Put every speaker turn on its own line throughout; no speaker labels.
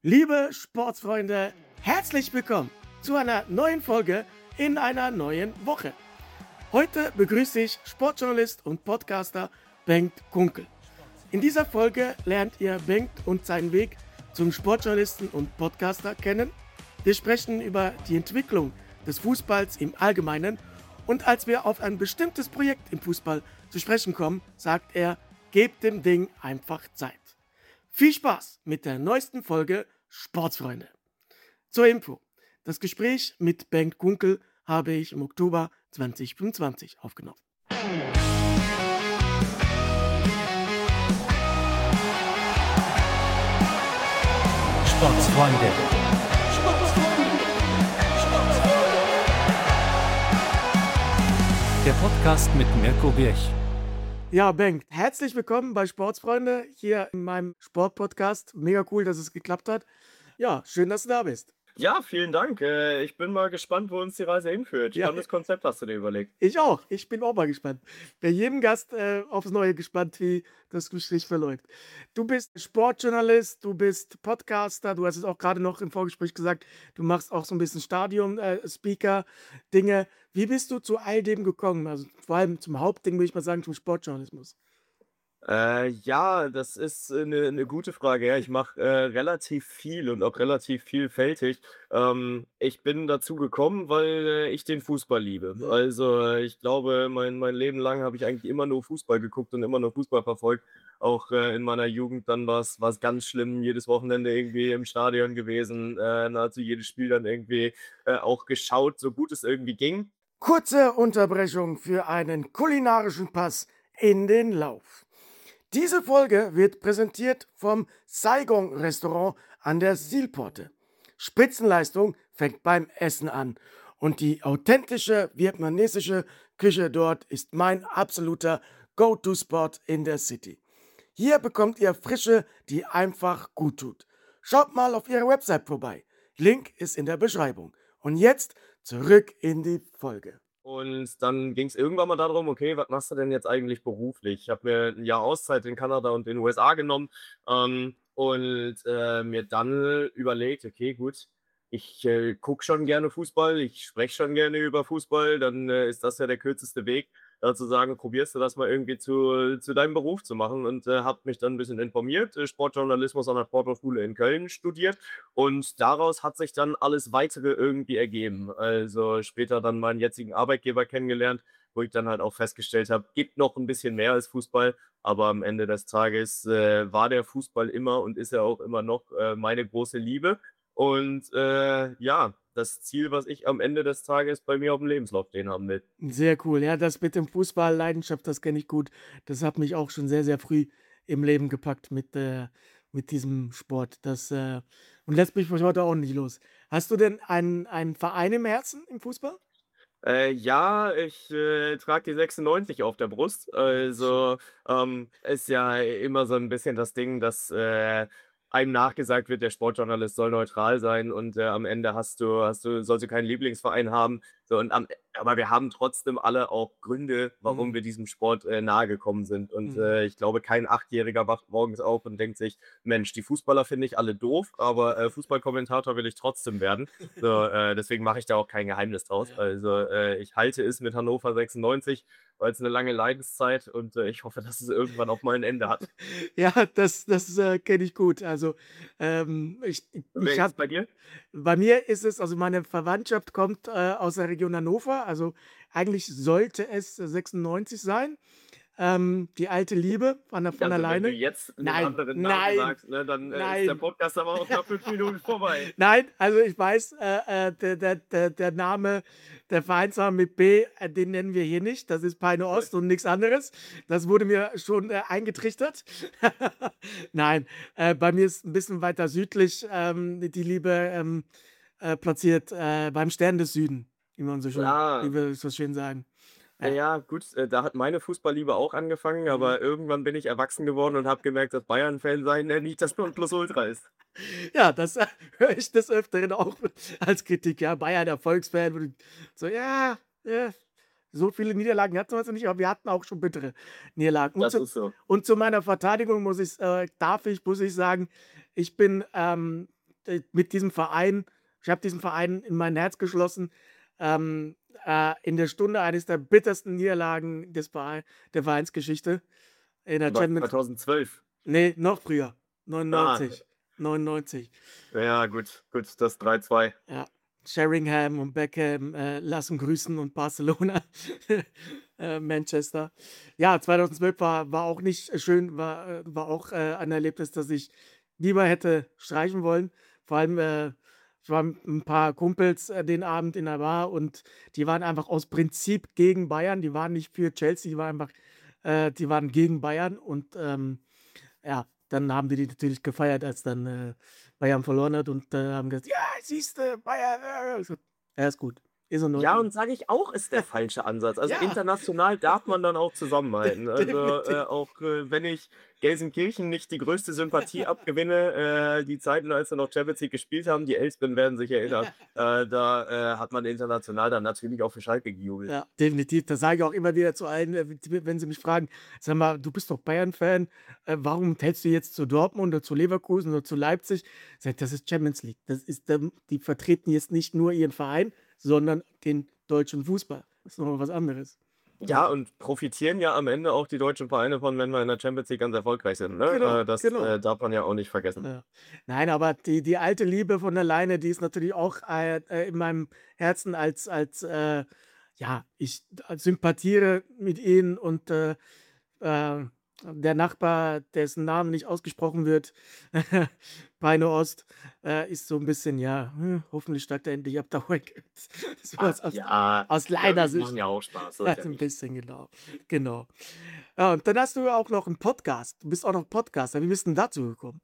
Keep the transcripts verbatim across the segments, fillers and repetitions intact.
Liebe Sportsfreunde, herzlich willkommen zu einer neuen Folge in einer neuen Woche. Heute begrüße ich Sportjournalist und Podcaster Bengt Kunkel. In dieser Folge lernt ihr Bengt und seinen Weg zum Sportjournalisten und Podcaster kennen. Wir sprechen über die Entwicklung des Fußballs im Allgemeinen und als wir auf ein bestimmtes Projekt im Fußball zu sprechen kommen, sagt er, gebt dem Ding einfach Zeit. Viel Spaß mit der neuesten Folge Sportsfreunde. Zur Info, das Gespräch mit Bengt Kunkel habe ich im Oktober zwanzig fünfundzwanzig aufgenommen.
Sportsfreunde. Der Podcast mit Mirko Birch.
Ja, Bengt, herzlich willkommen bei Sportsfreunde hier in meinem Sportpodcast. Mega cool, dass es geklappt hat. Ja, schön, dass du da bist.
Ja, vielen Dank. Äh, Ich bin mal gespannt, wo uns die Reise hinführt.
Ja.
Spannendes Konzept hast du dir überlegt.
Ich auch. Ich bin auch mal gespannt. Bei jedem Gast äh, aufs Neue gespannt, wie das Gespräch verläuft. Du bist Sportjournalist, du bist Podcaster, du hast es auch gerade noch im Vorgespräch gesagt, du machst auch so ein bisschen Stadion-Speaker-Dinge. Wie bist du zu all dem gekommen? Also vor allem zum Hauptding, würde ich mal sagen, zum Sportjournalismus.
Äh, ja, das ist eine, eine gute Frage. Ja, ich mache äh, relativ viel und auch relativ vielfältig. Ähm, ich bin dazu gekommen, weil äh, ich den Fußball liebe.
Ja.
Also äh, ich glaube, mein, mein Leben lang habe ich eigentlich immer nur Fußball geguckt und immer nur Fußball verfolgt. Auch äh, in meiner Jugend dann war es ganz schlimm, jedes Wochenende irgendwie im Stadion gewesen, äh, nahezu jedes Spiel dann irgendwie äh, auch geschaut, so gut es irgendwie ging.
Kurze Unterbrechung für einen kulinarischen Pass in den Lauf. Diese Folge wird präsentiert vom Saigon Restaurant an der Sielporte. Spitzenleistung fängt beim Essen an und die authentische vietnamesische Küche dort ist mein absoluter Go-To-Spot in der City. Hier bekommt ihr Frische, die einfach gut tut. Schaut mal auf ihrer Website vorbei. Link ist in der Beschreibung. Und jetzt zurück in die Folge.
Und dann ging es irgendwann mal darum, okay, was machst du denn jetzt eigentlich beruflich? Ich habe mir ein Jahr Auszeit in Kanada und in den U S A genommen ähm, und äh, mir dann überlegt, okay, gut, ich äh, gucke schon gerne Fußball, ich spreche schon gerne über Fußball, dann äh, ist das ja der kürzeste Weg, da zu sagen, probierst du das mal irgendwie zu, zu deinem Beruf zu machen und äh, habe mich dann ein bisschen informiert, äh, Sportjournalismus an der Sporthochschule in Köln studiert und daraus hat sich dann alles Weitere irgendwie ergeben. Also später dann meinen jetzigen Arbeitgeber kennengelernt, wo ich dann halt auch festgestellt habe, gibt noch ein bisschen mehr als Fußball, aber am Ende des Tages äh, war der Fußball immer und ist er auch immer noch äh, meine große Liebe. Und äh, ja, das Ziel, was ich am Ende des Tages bei mir auf dem Lebenslauf stehen haben will.
Sehr cool. Ja, das mit dem Fußball, Leidenschaft, das kenne ich gut. Das hat mich auch schon sehr, sehr früh im Leben gepackt mit, äh, mit diesem Sport. Das, äh, und lässt mich heute auch nicht los. Hast du denn einen, einen Verein im Herzen im Fußball?
Äh, ja, ich äh, trage die sechsundneunzig auf der Brust. Also ähm, ist ja immer so ein bisschen das Ding, dass äh, einem nachgesagt wird, der Sportjournalist soll neutral sein und äh, am Ende hast du, hast du, sollst du keinen Lieblingsverein haben. So, und am, aber wir haben trotzdem alle auch Gründe, warum
Mhm.
wir diesem Sport äh, nahe gekommen sind. Und
Mhm.
äh, ich glaube, kein Achtjähriger wacht morgens auf und denkt sich, Mensch, die Fußballer finde ich alle doof, aber äh, Fußballkommentator will ich trotzdem werden. So, äh, deswegen mache ich da auch kein Geheimnis draus.
Ja.
Also äh, ich halte es mit Hannover sechsundneunzig, weil es eine lange Leidenszeit und äh, ich hoffe, dass es irgendwann auch mal ein Ende hat.
Ja, das, das äh, kenne ich gut. Also ähm, ich, ich,
Wer
ich
ist
habe
bei dir?
Bei mir ist es, also meine Verwandtschaft kommt äh, aus der Region Hannover, also eigentlich sollte es äh, sechsundneunzig sein. Ähm, die alte Liebe von, der- von
Also wenn du
alleine.
jetzt einen
Nein,
anderen Namen
nein,
sagst, ne, dann äh, ist der
nein.
Podcast aber auch nach fünf Minuten vorbei.
Nein, also ich weiß, äh, äh, der, der, der, der Name, der Vereinsname mit B, äh, den nennen wir hier nicht. Das ist Peine Ost und nichts anderes. Das wurde mir schon äh, eingetrichtert. Nein, äh, bei mir ist ein bisschen weiter südlich ähm, die Liebe ähm, äh, platziert äh, beim Stern des Süden, wie man so schön, wie
Ah,
wir so schön sagen.
ja,
Ja.
ja, gut, äh, da hat meine Fußballliebe auch angefangen,
Mhm.
aber irgendwann bin ich erwachsen geworden und habe gemerkt, dass Bayern-Fan sein äh, nicht das Nonplusultra ist.
Ja, das äh, höre ich des Öfteren auch als Kritik. Ja, Bayern Erfolgsfan. wo du So, ja, ja, so viele Niederlagen hatten wir jetzt nicht, aber wir hatten auch schon bittere Niederlagen. Und
Das
zu,
ist so.
und zu meiner Verteidigung muss ich, äh, darf ich, muss ich sagen, ich bin ähm, äh, mit diesem Verein, ich habe diesen Verein in mein Herz geschlossen. Ähm, äh, in der Stunde eines der bittersten Niederlagen des Verein, der Vereinsgeschichte in der
War
Champions.
zweitausendzwölf.
Nee, noch früher.
Ah,
neunundneunzig. neunundneunzig.
ja, gut, gut, das drei zwei.
Ja. Sheringham und Beckham äh, lassen grüßen und Barcelona, äh, Manchester. Ja, zweitausendzwölf war, war auch nicht schön, war, äh, war auch äh, ein Erlebnis, das ich lieber hätte streichen wollen. Vor allem, äh, ich war mit ein paar Kumpels äh, den Abend in der Bar und die waren einfach aus Prinzip gegen Bayern. Die waren nicht für Chelsea, die waren einfach, äh, die waren gegen Bayern und ähm, ja, dann haben die die natürlich gefeiert, als dann äh, Bayern verloren hat und äh, haben gesagt, ja, siehst du, Bayern, äh. Ich so, ja, ist gut. Ist in
Ja,
Ordnung.
und sage ich auch, ist der falsche Ansatz. Also
Ja,
international darf man dann auch zusammenhalten. Also äh,
definitiv.
auch äh, wenn ich Gelsenkirchen nicht die größte Sympathie abgewinne, äh, die Zeiten, als sie noch Champions League gespielt haben, die Elfsben werden sich erinnern, äh, da äh, hat man international dann natürlich auch für Schalke gejubelt.
Ja, definitiv. Das sage ich auch immer wieder zu allen, äh, wenn sie mich fragen, sag mal, du bist doch Bayern-Fan, äh, warum hältst du jetzt zu Dortmund oder zu Leverkusen oder zu Leipzig? Sag ich, das ist Champions League. Das ist, ähm, die vertreten jetzt nicht nur ihren Verein, sondern den deutschen Fußball. Das ist nochmal was anderes.
Ja, und profitieren ja am Ende auch die deutschen Vereine von, wenn wir in der Champions League ganz erfolgreich sind. Ne?
Genau,
Äh, das
genau.
äh, darf man ja auch nicht vergessen.
Ja. Nein, aber die, die alte Liebe von der Leine, die ist natürlich auch äh, äh, in meinem Herzen als, als äh, ja, ich sympathiere mit ihnen und äh, äh, der Nachbar, dessen Name nicht ausgesprochen wird, Peine Ost, äh, ist so ein bisschen, ja, hm, hoffentlich steigt er endlich ab, da so
Ah,
was aus,
ja,
aus
ja,
Leiner
die
Sicht.
machen ja auch Spaß. So
Ja,
ist ja
so ein
nicht.
bisschen, genau. Genau. Ja, und dann hast du auch noch einen Podcast. Du bist auch noch Podcaster. Wie bist du denn dazu gekommen?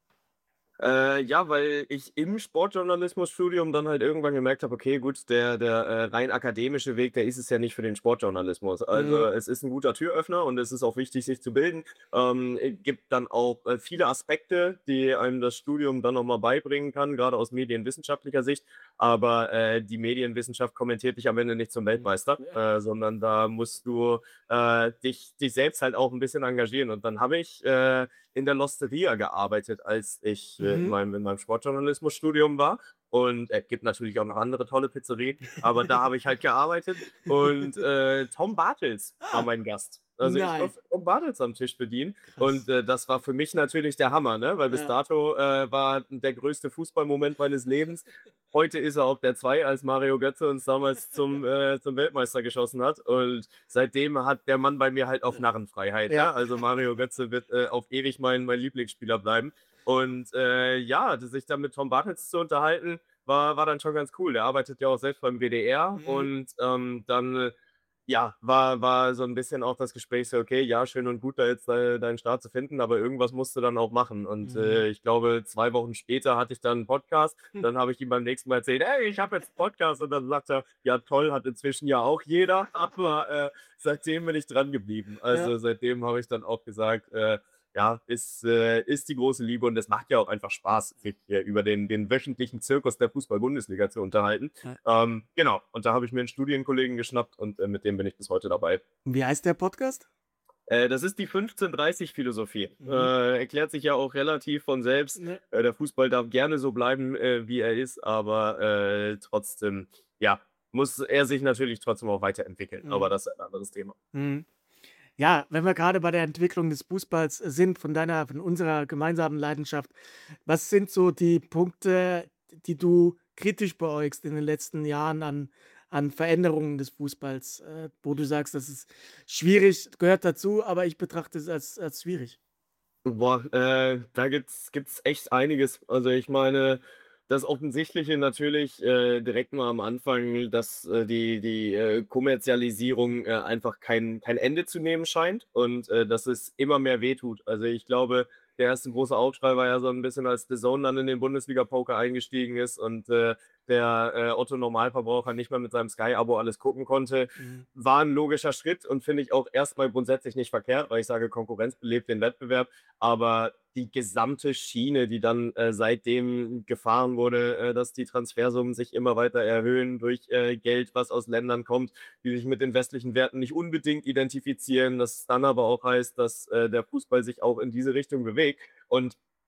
Äh, ja, weil ich im Sportjournalismusstudium dann halt irgendwann gemerkt habe, okay, gut, der, der äh, rein akademische Weg, der ist es ja nicht für den Sportjournalismus. Also
Mhm.
es ist ein guter Türöffner und es ist auch wichtig, sich zu bilden. Ähm, es gibt dann auch äh, viele Aspekte, die einem das Studium dann nochmal beibringen kann, gerade aus medienwissenschaftlicher Sicht. Aber äh, die Medienwissenschaft kommentiert dich am Ende nicht zum Weltmeister,
Ja.
äh, sondern da musst du äh, dich, dich selbst halt auch ein bisschen engagieren. Und dann habe ich äh, in der Losteria gearbeitet, als ich äh, in
Mhm.
meinem, in meinem Sportjournalismusstudium war. Und es gibt natürlich auch noch andere tolle Pizzerien, aber da habe ich halt gearbeitet. Und äh, Tom Bartels war
Ah,
mein Gast. Also ich
nein.
durfte Tom Bartels am Tisch bedienen.
Krass.
Und äh, das war für mich natürlich der Hammer, ne? Weil bis
Ja.
dato äh, war der größte Fußballmoment meines Lebens. Heute ist er auf der zwei, als Mario Götze uns damals zum, äh, zum Weltmeister geschossen hat. Und seitdem hat der Mann bei mir halt auf Narrenfreiheit.
Ja.
Ne? Also Mario Götze wird äh, auf ewig mein, mein Lieblingsspieler bleiben. Und äh, ja, sich dann mit Tom Bartels zu unterhalten, war, war dann schon ganz cool. Der arbeitet ja auch selbst beim W D R.
Mhm.
Und ähm, dann äh, ja, war, war so ein bisschen auch das Gespräch so, okay, ja, schön und gut, da jetzt äh, deinen Start zu finden, aber irgendwas musst du dann auch machen. Und
Mhm.
äh, ich glaube, zwei Wochen später hatte ich dann einen Podcast.
Hm.
Dann habe ich ihm beim nächsten Mal erzählt, hey, ich habe jetzt einen Podcast. Und dann sagt er, ja toll, hat inzwischen ja auch jeder. Aber äh, seitdem bin ich dran geblieben. Also
Ja.
seitdem habe ich dann auch gesagt, äh, ja, ist, äh, ist die große Liebe und es macht ja auch einfach Spaß, sich hier über den, den wöchentlichen Zirkus der Fußball-Bundesliga zu unterhalten.
Ja.
Ähm, genau, und da habe ich mir einen Studienkollegen geschnappt und äh, mit dem bin ich bis heute dabei.
Und wie heißt der Podcast?
Äh, das ist die fünfzehn dreißig Philosophie.
Mhm.
Äh, erklärt sich ja auch relativ von selbst.
Ne.
Äh, der Fußball darf gerne so bleiben, äh, wie er ist, aber äh, trotzdem, ja, muss er sich natürlich trotzdem auch weiterentwickeln.
Mhm.
Aber das ist ein anderes Thema.
Mhm. Ja, wenn wir gerade bei der Entwicklung des Fußballs sind, von deiner, von unserer gemeinsamen Leidenschaft, was sind so die Punkte, die du kritisch beäugst in den letzten Jahren an, an Veränderungen des Fußballs, äh, wo du sagst, das ist schwierig, gehört dazu, aber ich betrachte es als, als schwierig.
Boah, äh, da gibt's gibt's echt einiges. Also ich meine, das Offensichtliche natürlich äh, direkt mal am Anfang, dass äh, die, die äh, Kommerzialisierung äh, einfach kein, kein Ende zu nehmen scheint und äh, dass es immer mehr wehtut. Also ich glaube, der erste große Aufschrei war ja so ein bisschen, als D A Z N dann in den Bundesliga-Poker eingestiegen ist und äh, der äh, Otto-Normalverbraucher nicht mehr mit seinem Sky-Abo alles gucken konnte.
Mhm.
War ein logischer Schritt und finde ich auch erstmal grundsätzlich nicht verkehrt, weil ich sage, Konkurrenz belebt den Wettbewerb. Aber die gesamte Schiene, die dann äh, seitdem gefahren wurde, äh, dass die Transfersummen sich immer weiter erhöhen durch äh, Geld, was aus Ländern kommt, die sich mit den westlichen Werten nicht unbedingt identifizieren, das dann aber auch heißt, dass äh, der Fußball sich auch in diese Richtung bewegt. Und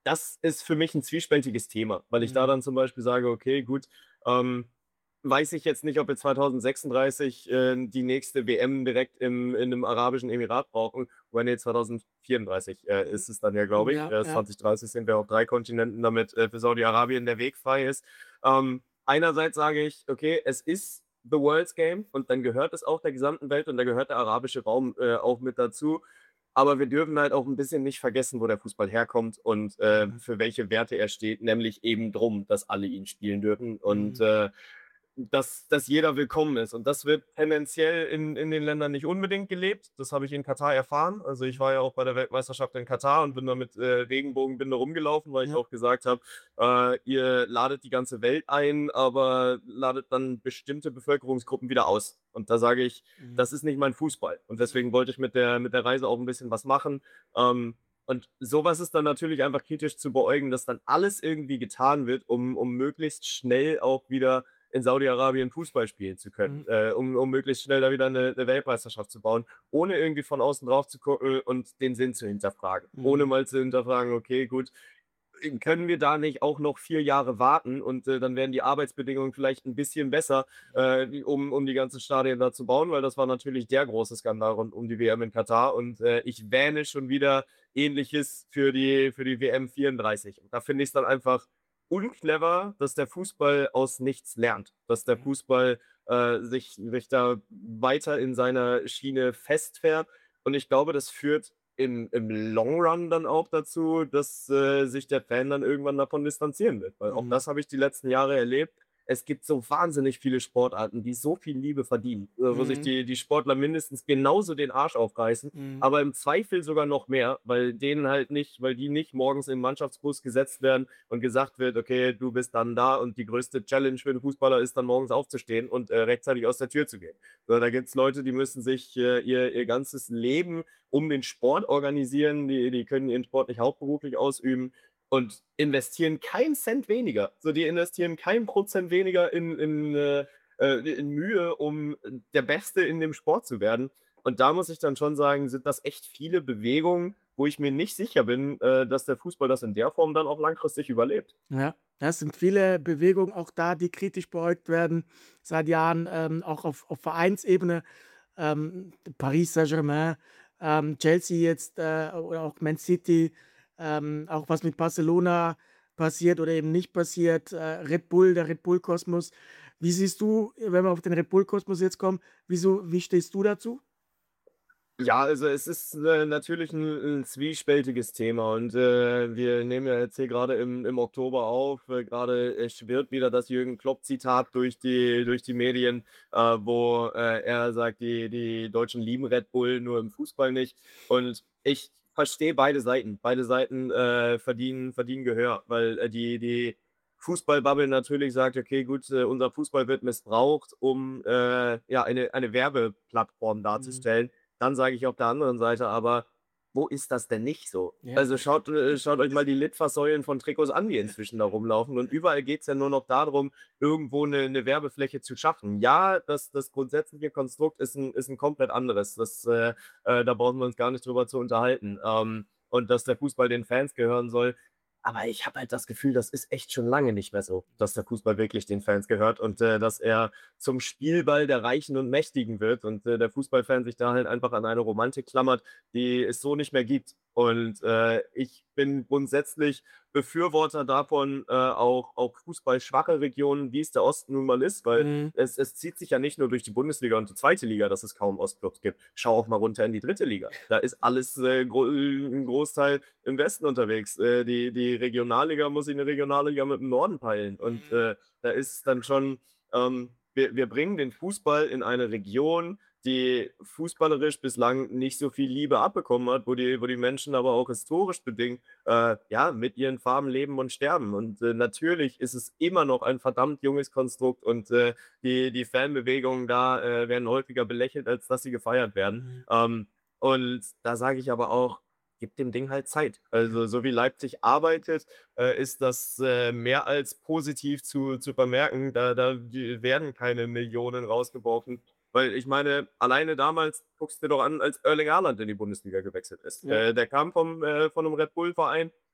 das ist für mich ein zwiespältiges Thema, weil ich da
Mhm.
dann zum Beispiel sage: „Okay, gut, ähm, weiß ich jetzt nicht, ob wir zwanzig sechsunddreißig, äh, die nächste W M direkt im in 'nem arabischen Emirat brauchen." Wobei, ne, zwanzig vierunddreißig, äh, ist es dann ja, glaube ich.
Ja,
Erst
ja.
zwanzig dreißig sind wir auf drei Kontinenten, damit, äh, für Saudi-Arabien der Weg frei ist. Ähm, einerseits sage ich: „Okay, es ist the world's game und dann gehört es auch der gesamten Welt und da gehört der arabische Raum, äh, auch mit dazu." Aber wir dürfen halt auch ein bisschen nicht vergessen, wo der Fußball herkommt und, äh,
Mhm.
für welche Werte er steht, nämlich eben drum, dass alle ihn spielen dürfen und,
Mhm.
äh, dass dass jeder willkommen ist. Und das wird tendenziell in in den Ländern nicht unbedingt gelebt. Das habe ich in Katar erfahren. Also, ich war ja auch bei der Weltmeisterschaft in Katar und bin da mit, äh, Regenbogenbinde rumgelaufen, weil ich
Ja.
auch gesagt habe, äh, ihr ladet die ganze Welt ein, aber ladet dann bestimmte Bevölkerungsgruppen wieder aus. Und da sage ich,
Mhm.
das ist nicht mein Fußball. Und deswegen wollte ich mit der mit der Reise auch ein bisschen was machen. Ähm, und sowas ist dann natürlich einfach kritisch zu beäugen, dass dann alles irgendwie getan wird, um um möglichst schnell auch wieder in Saudi-Arabien Fußball spielen zu
Mhm.
können, äh, um um möglichst schnell da wieder eine 'ne Weltmeisterschaft zu bauen, ohne irgendwie von außen drauf zu gucken und den Sinn zu hinterfragen. Ohne
Mhm.
mal zu hinterfragen: „Okay, gut, äh, können wir da nicht auch noch vier Jahre warten und, äh, dann werden die Arbeitsbedingungen vielleicht ein bisschen besser, äh, die um um die ganzen Stadien da zu bauen", weil das war natürlich der große Skandal rund um die W M in Katar und, äh, ich wähne schon wieder Ähnliches für die für die W M vierunddreißig. Und da finde ich's dann einfach unclever, dass der Fußball aus nichts lernt, dass der
Ja.
Fußball, äh, sich sich da weiter in seiner Schiene festfährt. Und ich glaube, das führt im im Long Run dann auch dazu, dass, äh, sich der Fan dann irgendwann davon distanzieren wird. Weil auch
Mhm.
das habe ich die letzten Jahre erlebt. Es gibt so wahnsinnig viele Sportarten, die so viel Liebe verdienen, äh, wo sich
Mhm.
die die Sportler mindestens genauso den Arsch aufreißen,
Mhm.
aber im Zweifel sogar noch mehr, weil denen halt nicht weil die nicht morgens in 'n Mannschaftsbus gesetzt werden und gesagt wird: „Okay, du bist dann da und die größte Challenge für 'n Fußballer ist dann morgens aufzustehen und, äh, rechtzeitig aus der Tür zu gehen." So, da gibt's Leute, die müssen sich, äh, ihr ihr ganzes Leben um den Sport organisieren. Die die können ihren Sport nicht hauptberuflich ausüben und investieren keinen Cent weniger. So, die investieren keinen Prozent weniger in in, äh, äh, in Mühe, um der Beste in dem Sport zu werden. Und da muss ich dann schon sagen, sind das echt viele Bewegungen, wo ich mir nicht sicher bin, äh, dass der Fußball das in der Form dann auch langfristig überlebt.
Ja, das sind viele Bewegungen auch da, die kritisch beäugt werden seit Jahren, ähm, auch auf auf Vereinsebene. Ähm, Paris Saint-Germain, ähm, Chelsea jetzt, äh, oder auch Man City, ähm, auch was mit Barcelona passiert oder eben nicht passiert, äh, Red Bull, der Red Bull-Kosmos. Wie siehst du, wenn wir auf den Red Bull-Kosmos jetzt kommen, wieso wie stehst du dazu?
Ja, also es ist, äh, natürlich ein 'n zwiespältiges Thema und, äh, wir nehmen ja jetzt hier gerade im im Oktober auf. Äh, grade, äh, schwirrt wieder das Jürgen Klopp-Zitat durch die durch die Medien, äh, wo, äh, er sagt, die die Deutschen lieben Red Bull, nur im Fußball nicht. Und ich verstehe beide Seiten. Beide Seiten, äh, verdienen verdienen Gehör, weil, äh, die die Fußballbubble natürlich sagt: „Okay, gut, äh, unser Fußball wird missbraucht, um, äh, ja, eine eine Werbeplattform
Mhm.
darzustellen." Dann sage ich auf der anderen Seite aber: „Wo ist das denn nicht so?"
Ja.
Also, schaut äh, schaut euch mal die Litfaßsäulen von Trikots an, die inzwischen da rumlaufen und überall geht's ja nur noch darum, irgendwo 'ne 'ne Werbefläche zu schaffen. Ja, das das grundsätzliche Konstrukt ist 'n ist 'n komplett anderes. Das, äh äh, da brauchen wir uns gar nicht drüber zu unterhalten. Ähm, und dass der Fußball den Fans gehören soll, aber ich habe halt das Gefühl, das ist echt schon lange nicht mehr so, dass der Fußball wirklich den Fans gehört und, äh, dass er zum Spielball der Reichen und Mächtigen wird und, äh, der Fußballfan sich da halt einfach an eine Romantik klammert, die es so nicht mehr gibt. Und, äh, ich bin grundsätzlich Befürworter davon, äh, auch auch fußballschwache Regionen, wie es der Osten nun mal ist, weil
Mhm.
es es zieht sich ja nicht nur durch die Bundesliga und die zweite Liga, dass es kaum Ostclubs gibt. Schau auch mal runter in die dritte Liga. Da ist alles, äh, gro 'n Großteil im Westen unterwegs. Äh, die die Regionalliga muss sich 'ne Regionalliga mit dem Norden peilen und,
Mhm.
äh, da ist dann schon ähm, wir wir bringen den Fußball in eine Region, die fußballerisch bislang nicht so viel Liebe abbekommen hat, wo die wo die Menschen aber auch historisch bedingt, äh, ja, mit ihren Farben leben und sterben. Und, äh, natürlich ist es immer noch ein verdammt junges Konstrukt und, äh, die die Fanbewegungen da, äh, werden häufiger belächelt, als dass sie gefeiert werden.
Mhm.
Ähm, und da sage ich aber auch: „Gib dem Ding halt Zeit."
Ja.
Also, so wie Leipzig arbeitet, äh, ist das, äh, mehr als positiv zu zu vermerken. Da da die werden keine Millionen rausgeworfen, weil ich meine, alleine damals guckst dir doch an, als Erling Haaland in die Bundesliga gewechselt ist.
Ja.
Äh, der kam vom äh, von 'nem Red Bull-Verein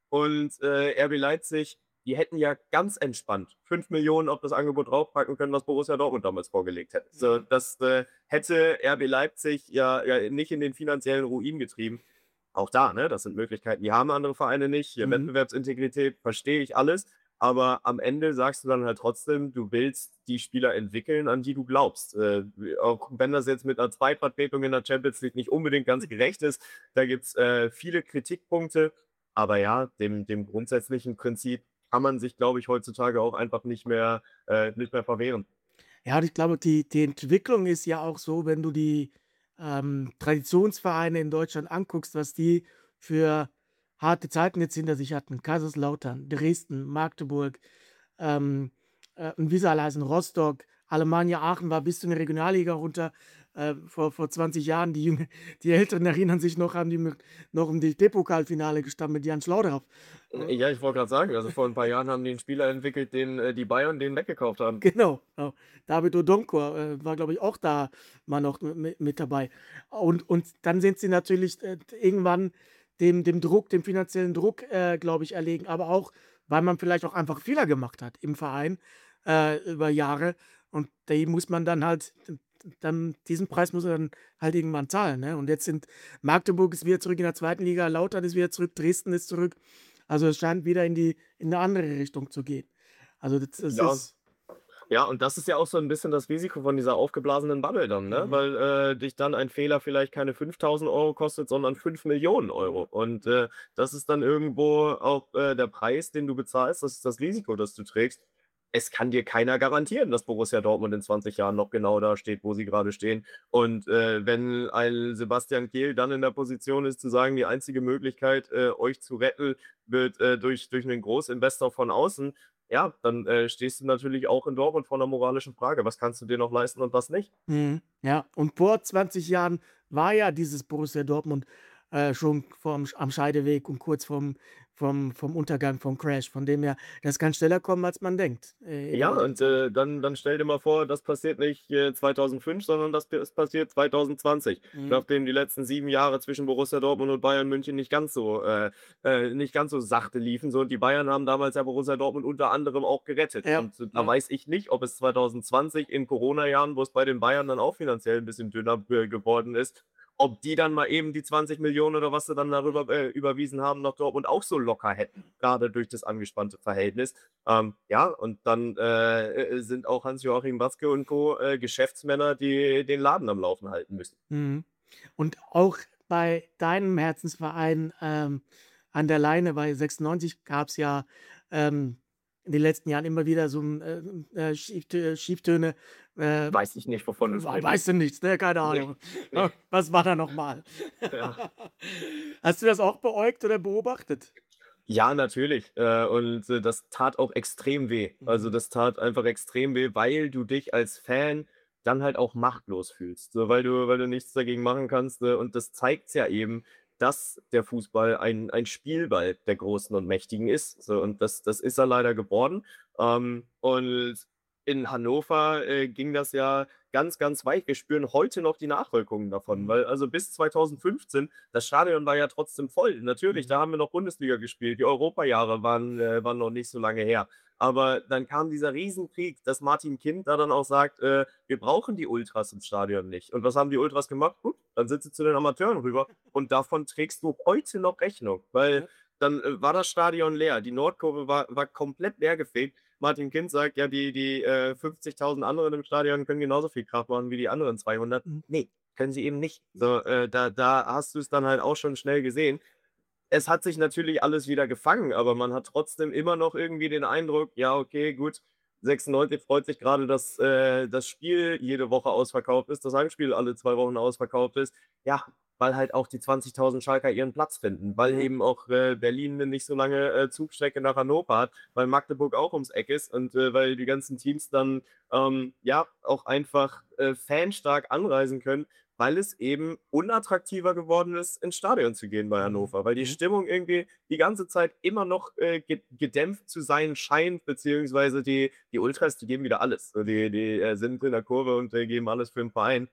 und äh, R B Leipzig, die hätten ja ganz entspannt fünf Millionen auf das Angebot draufpacken können, was Borussia Dortmund damals vorgelegt hätte. So, das äh, hätte R B Leipzig ja, ja nicht in den finanziellen Ruin getrieben. Auch da, ne, das sind Möglichkeiten, die haben andere Vereine nicht. Hier
Mhm.
Wettbewerbsintegrität, verstehe ich alles. Aber am Ende sagst du dann halt trotzdem, du willst die Spieler entwickeln, an die du glaubst. Äh, auch wenn das jetzt mit einer Zweitvertretung in der Champions League nicht unbedingt ganz gerecht ist, da gibt es äh, viele Kritikpunkte. Aber ja, dem, dem grundsätzlichen Prinzip kann man sich, glaube ich, heutzutage auch einfach nicht mehr, äh, nicht mehr verwehren.
Ja, und ich glaube, die die Entwicklung ist ja auch so, wenn du die, ähm, Traditionsvereine in Deutschland anguckst, was die für harte Zeiten jetzt hinter sich hatten. Kaiserslautern, Dresden, Magdeburg, ähm, äh, und wie sie alle heißen, Rostock, Alemannia Aachen war bis in die Regionalliga runter, äh, vor vor zwanzig Jahren. Die Jüng die Älteren erinnern sich noch, haben die mit noch um die D-Pokalfinale gestanden mit Jan Schlaudraff. Äh,
Ja, ich wollte gerade sagen, also vor ein paar Jahren haben die einen Spieler entwickelt, den äh, die Bayern den weggekauft haben.
Genau, genau. David Odonkor äh, war, glaube ich, auch da mal noch mit, mit dabei. Und, und dann sind sie natürlich äh, irgendwann dem, dem Druck, dem finanziellen Druck, äh, glaube ich, erlegen, aber auch, weil man vielleicht auch einfach Fehler gemacht hat im Verein äh, über Jahre. Und die muss man dann halt, dann, diesen Preis muss er dann halt irgendwann zahlen. Ne? Und jetzt sind Magdeburg ist wieder zurück in der zweiten Liga, Lautern ist wieder zurück, Dresden ist zurück. Also es scheint wieder in die in eine andere Richtung zu gehen. Also das, das
Ja.
ist.
Ja, und das ist ja auch so ein bisschen das Risiko von dieser aufgeblasenen Bubble dann, ne?
Mhm.
Weil äh, dich dann ein Fehler vielleicht keine fünftausend Euro kostet, sondern fünf Millionen Euro. Und äh, das ist dann irgendwo auch äh, der Preis, den du bezahlst, das ist das Risiko, das du trägst. Es kann dir keiner garantieren, dass Borussia Dortmund in zwanzig Jahren noch genau da steht, wo sie gerade stehen. Und äh, wenn ein Sebastian Kehl dann in der Position ist, zu sagen, die einzige Möglichkeit, äh, euch zu retten, wird äh, durch, durch einen Großinvestor von außen, ja, dann äh, stehst du natürlich auch in Dortmund vor einer moralischen Frage. Was kannst du dir noch leisten und was nicht?
Mhm. Ja, und vor zwanzig Jahren war ja dieses Borussia Dortmund äh, schon vorm, am Scheideweg und kurz vorm, vom, vom Untergang, vom Crash. Von dem her, das kann schneller kommen, als man denkt. Äh,
Ja,
in der
und
Zeit.
äh, dann, dann stell dir mal vor, das passiert nicht äh, zweitausendfünf, sondern das, das passiert zwanzig zwanzig,
Mhm.
nachdem die letzten sieben Jahre zwischen Borussia Dortmund und Bayern München nicht ganz so, äh, äh, nicht ganz so sachte liefen. So, und die Bayern haben damals ja Borussia Dortmund unter anderem auch gerettet.
Ja,
Und äh, da
ja.
weiß ich nicht, ob es zwanzig zwanzig in Corona-Jahren, wo es bei den Bayern dann auch finanziell ein bisschen dünner äh, geworden ist, ob die dann mal eben die zwanzig Millionen oder was sie dann darüber äh, überwiesen haben nach Dortmund auch so locker hätten, gerade durch das angespannte Verhältnis. Ähm, ja, und dann äh, äh, sind auch Hans-Joachim Watzke und Co. Äh, Geschäftsmänner, die den Laden am Laufen halten müssen.
Mhm. Und auch bei deinem Herzensverein ähm, an der Leine bei sechsundneunzig gab es ja ähm, in den letzten Jahren immer wieder so äh, äh, Schieftö Schieftöne. Äh,
Weiß ich nicht, wovon du
we-
sprichst.
weißt du nichts, ne? Keine
Nee,
Ahnung.
nee.
Was war da nochmal?
Ja.
Hast du das auch beäugt oder beobachtet?
Ja, natürlich. Äh, und äh, das tat auch extrem weh. Also
Mhm.
das tat einfach extrem weh, weil du dich als Fan dann halt auch machtlos fühlst. So, weil du, weil du nichts dagegen machen kannst. Äh, und das zeigt ja eben, dass der Fußball ein, ein Spielball der Großen und Mächtigen ist. So, und das, das ist er leider geworden. Ähm, und in Hannover äh, ging das ja ganz, ganz weit. Wir spüren heute noch die Nachwirkungen davon,
Mhm.
weil also bis zweitausendfünfzehn, das Stadion war ja trotzdem voll. Natürlich,
Mhm.
da haben wir noch Bundesliga gespielt. Die Europajahre waren, äh, waren noch nicht so lange her. Aber dann kam dieser Riesenkrieg, dass Martin Kind da dann auch sagt, äh, wir brauchen die Ultras im Stadion nicht. Und was haben die Ultras gemacht? Gut, dann sind sie zu den Amateuren rüber. Und davon trägst du heute noch Rechnung, weil
Ja.
dann äh, war das Stadion leer. Die Nordkurve war, war komplett leergefegt. Martin Kind sagt, ja, die, die äh, fünfzigtausend anderen im Stadion können genauso viel Kraft machen wie die anderen zweihundert.
Mhm.
Nee, können sie eben nicht. So, äh, da, da hast du es dann halt auch schon schnell gesehen. Es hat sich natürlich alles wieder gefangen, aber man hat trotzdem immer noch irgendwie den Eindruck, ja, okay, gut, sechsundneunzig freut sich gerade, dass äh, das Spiel jede Woche ausverkauft ist, das Heimspiel alle zwei Wochen ausverkauft ist. Ja, weil halt auch die zwanzigtausend Schalker ihren Platz finden, weil
Ja.
eben auch äh, Berlin eine nicht so lange äh, Zugstrecke nach Hannover hat, weil Magdeburg auch ums Eck ist und äh, weil die ganzen Teams dann ähm, ja auch einfach äh, fanstark anreisen können, weil es eben unattraktiver geworden ist, ins Stadion zu gehen bei
Mhm.
Hannover, weil die
Mhm.
Stimmung irgendwie die ganze Zeit immer noch äh, ge- gedämpft zu sein scheint, beziehungsweise die, die Ultras, die geben wieder alles. So, Die, die äh, sind in der Kurve und äh, geben alles für den Verein.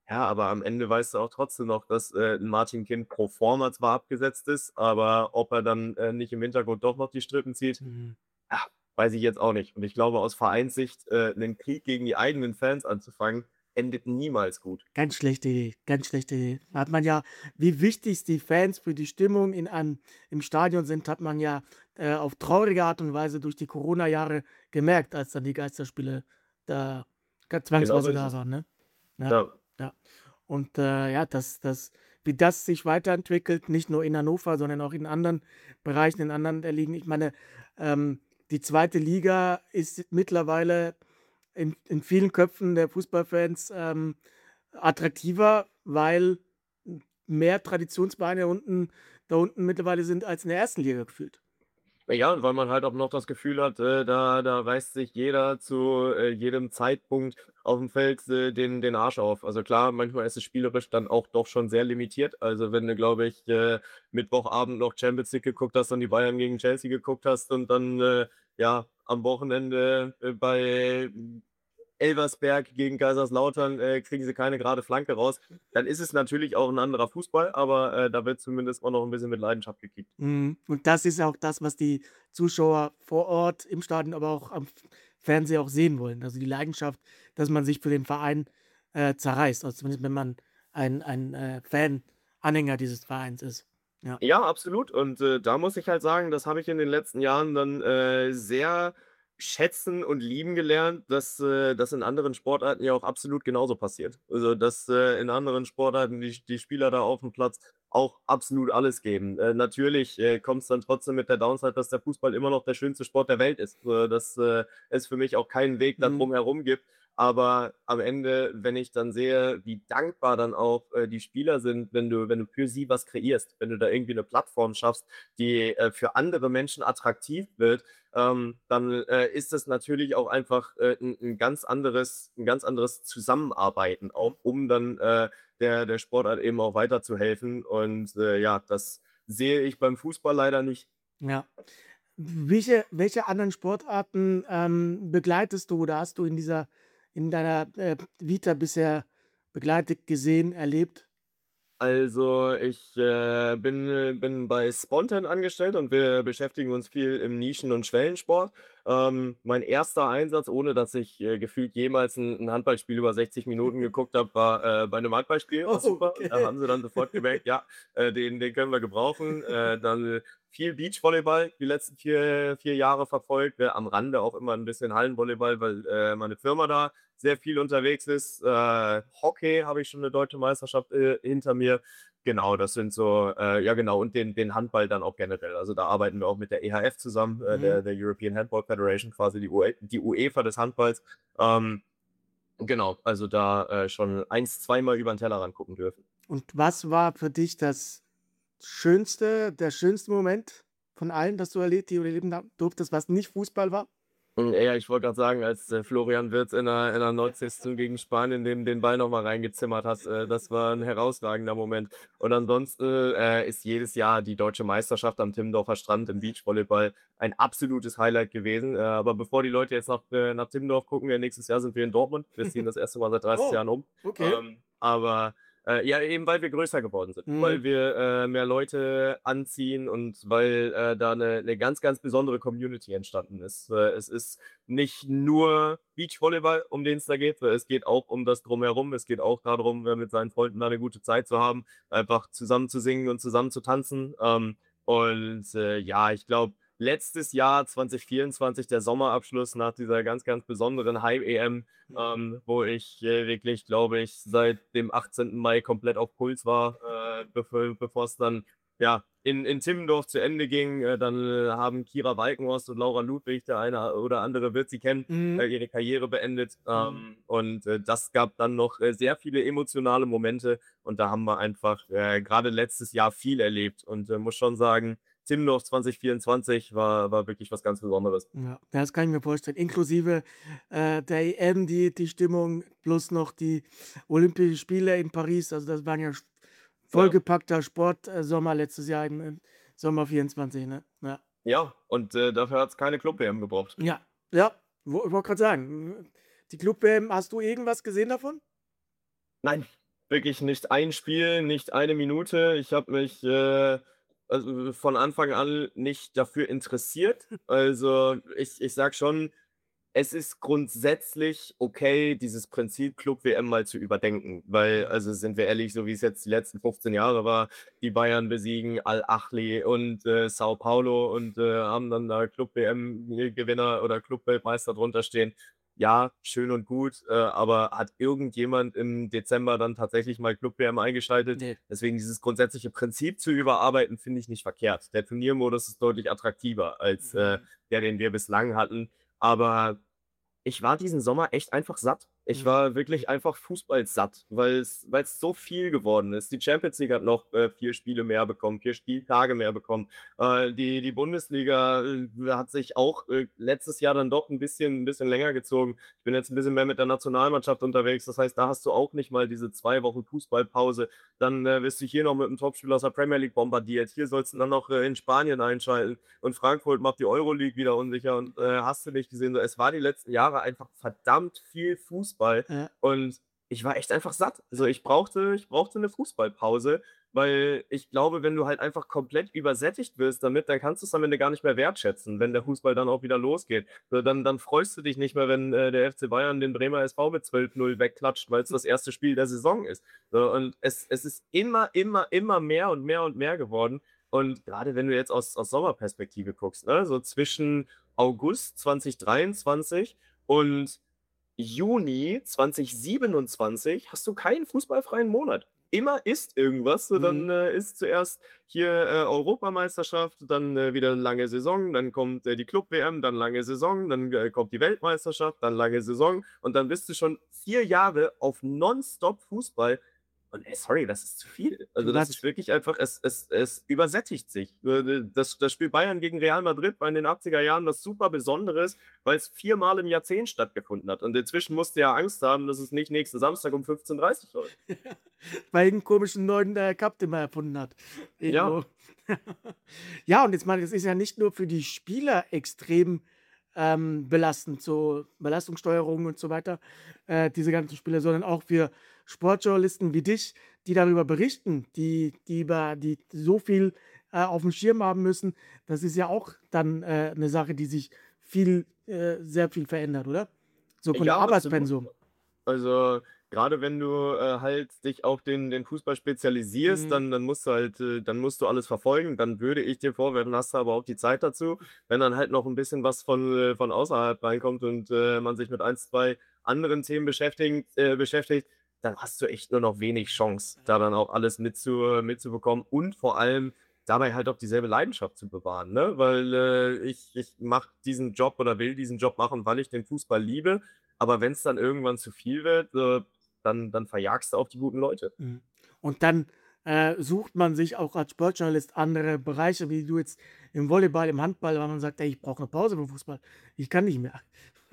Ja, aber am Ende weißt du auch trotzdem noch, dass, äh, 'n Martin Kind pro forma zwar abgesetzt ist, aber ob er dann, äh, nicht im Hintergrund doch noch die Strippen zieht,
Mhm.
ja, weiß ich jetzt auch nicht. Und ich glaube, aus Vereinssicht, äh, 'nen Krieg gegen die eigenen Fans anzufangen, endet niemals gut.
Ganz schlechte Idee, ganz schlechte Idee. Da hat man ja, wie wichtig die Fans für die Stimmung in einem im Stadion sind, hat man ja, äh, auf traurige Art und Weise durch die Corona-Jahre gemerkt, als dann die Geisterspiele da ga
Genau so
zwangsweise
ist
da
es.
waren, ne? Ja,
Ja.
ja. Und, äh, ja, das das wie das sich weiterentwickelt, nicht nur in Hannover, sondern auch in anderen Bereichen, in anderen der Ligen. Ich meine, ähm, die zweite Liga ist mittlerweile in in vielen Köpfen der Fußballfans, ähm, attraktiver, weil m mehr Traditionsvereine unten da unten mittlerweile sind als in der ersten Liga gefühlt.
Ja, und weil man halt auch noch das Gefühl hat, äh, da da reißt sich jeder zu, äh, jedem Zeitpunkt aufm Feld, äh, den den Arsch auf. Also klar, manchmal ist es spielerisch dann auch doch schon sehr limitiert. Also, wenn du, glaube ich, äh, Mittwochabend noch Champions League geguckt hast und die Bayern gegen Chelsea geguckt hast und dann, äh, ja, am Wochenende, äh, bei Elversberg gegen Kaiserslautern, äh, kriegen sie keine gerade Flanke raus, dann ist es natürlich auch 'n anderer Fußball, aber, äh, da wird zumindest auch noch 'n bisschen mit Leidenschaft gekickt.
Mhm. Und das ist auch das, was die Zuschauer vor Ort im Stadion, aber auch am F Fernseher auch sehen wollen. Also, die Leidenschaft, dass man sich für den Verein, äh, zerreißt, also zumindest wenn man ein ein, äh, Fan, Anhänger dieses Vereins ist. Ja.
Ja, absolut. Und, äh, da muss ich halt sagen, das habe ich in den letzten Jahren dann, äh, sehr schätzen und lieben gelernt, dass, äh, das in anderen Sportarten ja auch absolut genauso passiert. Also, dass, äh, in anderen Sportarten die die Spieler da aufm Platz auch absolut alles geben. Äh, natürlich, äh, kommt's dann trotzdem mit der Downside, dass der Fußball immer noch der schönste Sport der Welt ist. Äh, dass, äh, es für mich auch keinen Weg da
Mhm.
drum herum gibt. Aber am Ende, wenn ich dann sehe, wie dankbar dann auch, äh, die Spieler sind, wenn du wenn du für sie was kreierst, wenn du da irgendwie 'ne Plattform schaffst, die, äh, für andere Menschen attraktiv wird, ähm, dann, äh, ist das natürlich auch einfach, äh, 'n 'n ganz anderes 'n ganz anderes Zusammenarbeiten
Mhm.
auch, um dann, äh, der der Sportart eben auch weiterzuhelfen. Und, äh, ja, das sehe ich beim Fußball leider nicht.
Ja. Welche welche anderen Sportarten, ähm, begleitest du oder hast du in dieser in deiner, äh, Vita bisher begleitet, gesehen, erlebt?
Also, ich, äh, bin bin bei Spontan angestellt und wir beschäftigen uns viel im Nischen und Schwellensport. Ähm, mein erster Einsatz, ohne dass ich, äh, gefühlt jemals 'n 'n Handballspiel über sechzig Minuten geguckt habe, war, äh, bei 'nem Handballspiel, war
Oh,
super. Da
okay.
haben sie dann sofort gemerkt, ja, äh, den den können wir gebrauchen. Äh, dann viel Beachvolleyball die letzten vier vier Jahre verfolgt, äh, am Rande auch immer 'n bisschen Hallenvolleyball, weil, äh, meine Firma da sehr viel unterwegs ist. Äh, Hockey habe ich schon 'ne Deutsche Meisterschaft, äh, hinter mir. Genau, das sind so äh, ja genau, und den den Handball dann auch generell. Also, da arbeiten wir auch mit der E H F zusammen, äh,
Mhm.
der der European Handball Federation, quasi die UE die UEFA des Handballs. Ähm, genau, also da, äh, schon eins, zweimal über 'n Tellerrand gucken dürfen.
Und was war für dich das schönste der schönste Moment von allen, das du erlebt die du erleben da durftest, was nicht Fußball war?
Hm, ja, ich wollte grad sagen, als der Florian Wirtz in der in der neunzigsten gegen Spanien den den Ball noch mal reingezimmert hat, äh, das war 'n herausragender Moment. Und ansonsten, äh, ist jedes Jahr die Deutsche Meisterschaft am Timmendorfer Strand im Beachvolleyball ein absolutes Highlight gewesen. Äh, aber bevor die Leute jetzt nach äh, nach Timmendorf gucken, ja, nächstes Jahr sind wir in Dortmund. Wir ziehen das erste Mal seit dreißig
Oh,
Jahren um.
okay.
Ähm, aber, äh, ja, eben weil wir größer geworden sind,
Mhm.
weil wir, äh, mehr Leute anziehen und weil, äh, da 'ne 'ne ganz, ganz besondere Community entstanden ist. Äh, es ist nicht nur Beachvolleyball, um den's da geht, sondern es geht auch um das Drumherum. Es geht auch da drum, äh, mit seinen Freunden da 'ne gute Zeit zu haben, einfach zusammen zu singen und zusammen zu tanzen. Ähm, und, äh, ja, ich glaube, letztes Jahr zwanzig vierundzwanzig, der Sommerabschluss nach dieser ganz, ganz besonderen Heim-EM,
Mhm.
ähm, wo ich, äh, wirklich, glaube ich, seit dem achtzehnten Mai komplett auf Puls war, äh, bevor bevor's dann, ja, in in Timmendorf zu Ende ging. Äh, dann, äh, haben Kira Walkenhorst und Laura Ludwig, der eine oder andere wird sie kennen, äh,
Mhm.
ihre Karriere beendet.
Mhm.
Ähm, und, äh, das gab dann noch, äh, sehr viele emotionale Momente und da haben wir einfach, äh, grade letztes Jahr viel erlebt und, äh, muss schon sagen, Timmendorf zwanzig vierundzwanzig war war wirklich was ganz Besonderes.
Ja, ja, das kann ich mir vorstellen, inklusive, äh, der EM, die die Stimmung plus noch die Olympischen Spiele in Paris. Also, das waren ja sch
Ja.
vollgepackter Sport äh, Sommer letztes Jahr im im Sommer vierundzwanzig, ne? Ja.
Ja, und, äh, dafür hat's keine Club-WM gebraucht.
Ja, ja, wo wollte grad sagen, die Club-WM, hast du irgendwas gesehen davon?
Nein. Wirklich nicht ein Spiel, nicht eine Minute. Ich habe mich, äh, also, von Anfang an nicht dafür interessiert. Also, ich ich sage schon, es ist grundsätzlich okay, dieses Prinzip Club-W M mal zu überdenken, weil
Mhm.
also, sind wir ehrlich, so wie es jetzt die letzten fünfzehn Jahre war, die Bayern besiegen Al-Ahly und, äh, Sao Paulo und, äh, haben dann da Club-W M-Gewinner oder Clubweltmeister drunter stehen. Ja, schön und gut, äh, aber hat irgendjemand im Dezember dann tatsächlich mal Club-W M eingeschaltet?
Ne.
Deswegen dieses grundsätzliche Prinzip zu überarbeiten, finde ich nicht verkehrt. Der Turniermodus ist deutlich attraktiver als, äh,
Mhm.
der, den wir bislang hatten. Aber ich war diesen Sommer echt einfach satt. Ich
Mhm.
war wirklich einfach Fußball satt, weil's weil's so viel geworden ist. Die Champions League hat noch, äh, vier Spiele mehr bekommen, vier Spieltage mehr bekommen. Äh, die die Bundesliga, äh, hat sich auch, äh, letztes Jahr dann doch 'n bisschen 'n bisschen länger gezogen. Ich bin jetzt 'n bisschen mehr mit der Nationalmannschaft unterwegs. Das heißt, da hast du auch nicht mal diese zwei Wochen Fußballpause. Dann, äh, wirst du hier noch mit 'nem Topspiel aus der Premier League bombardiert. Hier sollst du dann noch, äh, in Spanien einschalten und Frankfurt macht die Euroleague wieder unsicher und, äh, hast du nicht gesehen. So, es war die letzten Jahre einfach verdammt viel Fußball
Ja.
und ich war echt einfach satt. Also, ich brauchte ich brauchte 'ne Fußballpause, weil ich glaube, wenn du halt einfach komplett übersättigt wirst damit, dann kannst du's am Ende gar nicht mehr wertschätzen, wenn der Fußball dann auch wieder losgeht. So, dann dann freust du dich nicht mehr, wenn, äh, der F C Bayern den Bremer S V mit zwölf null wegklatscht, weil's das erste Spiel der Saison ist. So, und es es ist immer, immer, immer mehr und mehr und mehr geworden. Und grade wenn du jetzt aus aus Sommerperspektive guckst, ne, so zwischen August zwanzig dreiundzwanzig und Juni zwanzig siebenundzwanzig hast du keinen fußballfreien Monat. Immer ist irgendwas, so
Mhm.
dann, äh, ist zuerst hier, äh, Europameisterschaft, dann, äh, wieder 'ne lange Saison, dann kommt, äh, die Club-W M, dann lange Saison, dann, äh, kommt die Weltmeisterschaft, dann lange Saison und dann bist du schon vier Jahre auf nonstop Fußball. Und ey, sorry, das ist zu viel. Also,
Du
das ist
warst
wirklich einfach es es es übersättigt sich. Äh, d das das Spiel Bayern gegen Real Madrid war in den achtziger Jahren was super Besonderes, weil's viermal im Jahrzehnt stattgefunden hat. Und inzwischen musst du ja Angst haben, dass es nicht nächsten Samstag um fünfzehn dreißig läuft.
Weil irgend 'n komischen neuen, äh, Cup, den man erfunden hat,
Ja.
irgendwo. Ja, und jetzt mal, das ist ja nicht nur für die Spieler extrem, ähm, belastend, so Belastungssteuerung und so weiter, äh, diese ganzen Spiele, sondern auch für Sportjournalisten wie dich, die darüber berichten, die die über die so viel, äh, aufm Schirm haben müssen. Das ist ja auch dann, äh, 'ne Sache, die sich viel äh, sehr viel verändert, oder? So von der
Ja, absolut.
Arbeitspensum.
Also, grade wenn du, äh, halt dich auf den den Fußball spezialisierst,
Mhm.
dann dann musst du halt äh, dann musst du alles verfolgen. Dann würde ich dir vorwerfen, hast du aber auch die Zeit dazu. Wenn dann halt noch 'n bisschen was von äh, von außerhalb reinkommt und, äh, man sich mit eins, zwei anderen Themen beschäftigen äh, beschäftigt, dann hast du echt nur noch wenig Chance,
Ja.
da dann auch alles mitzu mitzubekommen und vor allem dabei halt auch dieselbe Leidenschaft zu bewahren, ne? Weil, äh, ich ich mache diesen Job oder will diesen Job machen, weil ich den Fußball liebe. Aber wenn's dann irgendwann zu viel wird, äh, dann dann verjagst du auch die guten Leute.
Mhm. Und dann, äh, sucht man sich auch als Sportjournalist andere Bereiche, wie du jetzt im Volleyball, im Handball, weil man sagt: „Ey, ich brauche 'ne Pause vom Fußball. Ich kann nicht mehr.“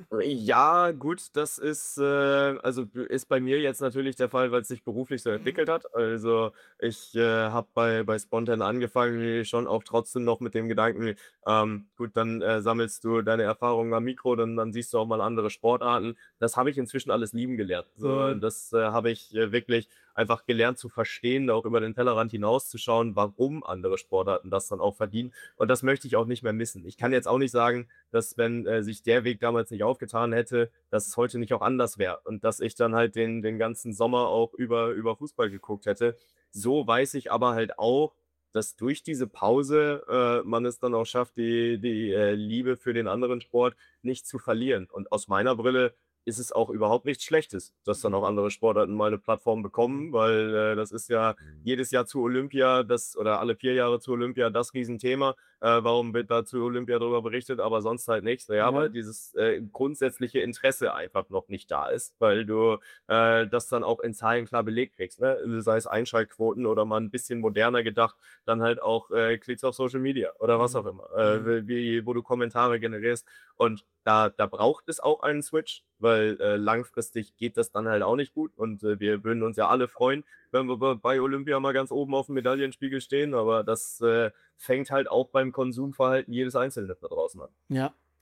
Ja, gut, das ist, äh also, ist bei mir jetzt natürlich der Fall, weil's sich beruflich so
Mhm.
entwickelt hat. Also, ich, äh, habe bei bei Spontan angefangen, schon auch trotzdem noch mit dem Gedanken, ähm, gut, dann, äh, sammelst du deine Erfahrungen am Mikro, dann dann siehst du auch mal andere Sportarten. Das habe ich inzwischen alles lieben gelernt. So,
Cool.
das, äh, habe ich, äh, wirklich einfach gelernt zu verstehen, auch über den Tellerrand hinauszuschauen, warum andere Sportarten das dann auch verdienen. Und das möchte ich auch nicht mehr missen. Ich kann jetzt auch nicht sagen, dass wenn, äh, sich der Weg damals nicht aufgetan hätte, dass es heute nicht auch anders wäre und dass ich dann halt den den ganzen Sommer auch über über Fußball geguckt hätte. So weiß ich aber halt auch, dass durch diese Pause, äh, man es dann auch schafft, die die, äh, Liebe für den anderen Sport nicht zu verlieren. Und aus meiner Brille ist es auch überhaupt nichts Schlechtes, dass dann auch
Mhm.
andere Sportarten mal 'ne Plattform bekommen, weil, äh, das ist ja jedes Jahr zu Olympia das oder alle vier Jahre zu Olympia das Riesenthema. Äh, warum wird da zu Olympia drüber berichtet, aber sonst halt nicht? So, ja, weil
Ja.
dieses, äh, grundsätzliche Interesse einfach noch nicht da ist, weil du, äh, das dann auch in Zahlen klar belegt kriegst, ne? Sei es Einschaltquoten oder mal 'n bisschen moderner gedacht, dann halt auch, äh, Klicks auf Social Media oder was auch
Mhm.
immer, äh,
Mhm.
w wie wo du Kommentare generierst. Und da da braucht es auch einen Switch, weil, äh, langfristig geht das dann halt auch nicht gut und, äh, wir würden uns ja alle freuen, wenn wir b bei Olympia mal ganz oben aufm Medaillenspiegel stehen, aber das, äh, fängt halt auch beim Konsumverhalten jedes Einzelnen da draußen an.
Ja.